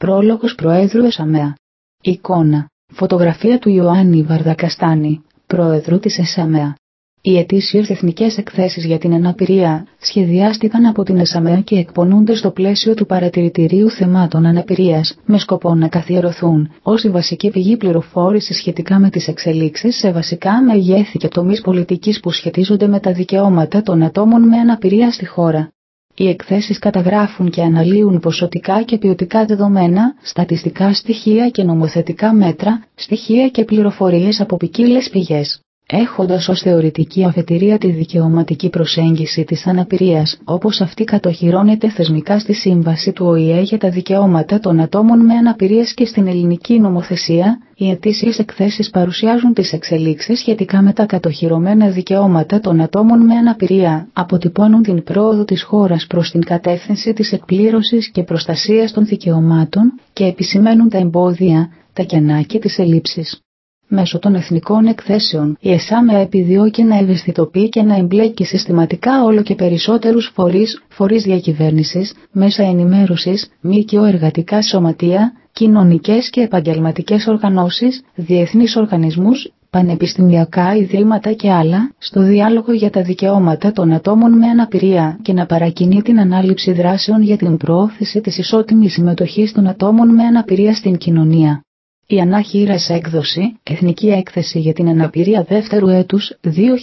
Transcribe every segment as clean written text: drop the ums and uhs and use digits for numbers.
Πρόλογος Προέδρου ΕΣΑΜΕΑ. Εικόνα. Φωτογραφία του Ιωάννη Βαρδακαστάνη, Πρόεδρου της ΕΣΑΜΕΑ. Οι ετήσιες εθνικές εκθέσεις για την αναπηρία σχεδιάστηκαν από την ΕΣΑΜΕΑ και εκπονούνται στο πλαίσιο του Παρατηρητηρίου Θεμάτων Αναπηρίας, με σκοπό να καθιερωθούν ως η βασική πηγή πληροφόρησης σχετικά με τις εξελίξεις σε βασικά μεγέθη και τομείς πολιτικής που σχετίζονται με τα δικαιώματα των ατόμων με αναπηρία στη χώρα. Οι εκθέσεις καταγράφουν και αναλύουν ποσοτικά και ποιοτικά δεδομένα, στατιστικά στοιχεία και νομοθετικά μέτρα, στοιχεία και πληροφορίες από ποικίλες πηγές, έχοντας ως θεωρητική αφετηρία τη δικαιωματική προσέγγιση της αναπηρίας, όπως αυτή κατοχυρώνεται θεσμικά στη Σύμβαση του ΟΗΕ για τα δικαιώματα των ατόμων με αναπηρίες και στην ελληνική νομοθεσία. Οι ετήσιες εκθέσεις παρουσιάζουν τις εξελίξεις σχετικά με τα κατοχυρωμένα δικαιώματα των ατόμων με αναπηρία, αποτυπώνουν την πρόοδο της χώρας προς την κατεύθυνση της εκπλήρωσης και προστασίας των δικαιωμάτων και επισημαίνουν τα εμπόδια, τα κενά και τις ελλείψεις. Μέσω των εθνικών εκθέσεων, η ΕΣΑΜΕΑ επιδιώκει να ευαισθητοποιεί και να εμπλέκει συστηματικά όλο και περισσότερους φορείς διακυβέρνησης, μέσα ενημέρωσης, ΜΚΟ, εργατικά σωματεία, κοινωνικές και επαγγελματικές οργανώσεις, διεθνείς οργανισμούς, πανεπιστημιακά ιδρύματα και άλλα, στο διάλογο για τα δικαιώματα των ατόμων με αναπηρία και να παρακινεί την ανάληψη δράσεων για την προώθηση της ισότιμης συμμετοχής των ατόμων με αναπηρία στην κοινωνία. Η ανάχειρας έκδοση, Εθνική Έκθεση για την Αναπηρία δεύτερου έτους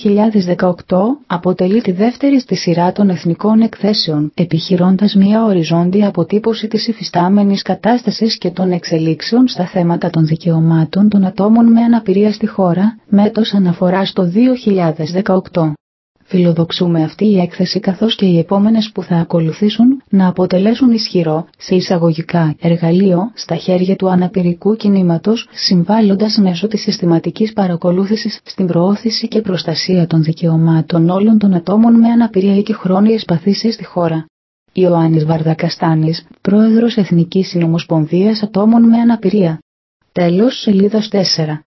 2018, αποτελεί τη δεύτερη στη σειρά των εθνικών εκθέσεων, επιχειρώντας μια οριζόντια αποτύπωση της υφιστάμενης κατάστασης και των εξελίξεων στα θέματα των δικαιωμάτων των ατόμων με αναπηρία στη χώρα, με έτος αναφοράς το 2018. Φιλοδοξούμε αυτή η έκθεση καθώς και οι επόμενες που θα ακολουθήσουν να αποτελέσουν ισχυρό, σε εισαγωγικά, εργαλείο στα χέρια του αναπηρικού κινήματος, συμβάλλοντας μέσω της συστηματικής παρακολούθησης στην προώθηση και προστασία των δικαιωμάτων όλων των ατόμων με αναπηρία και χρόνιες παθήσεις στη χώρα. Ιωάννης Βαρδακαστάνης, Πρόεδρος Εθνικής Συνομοσπονδίας Ατόμων με Αναπηρία. Τέλος σελίδας 4.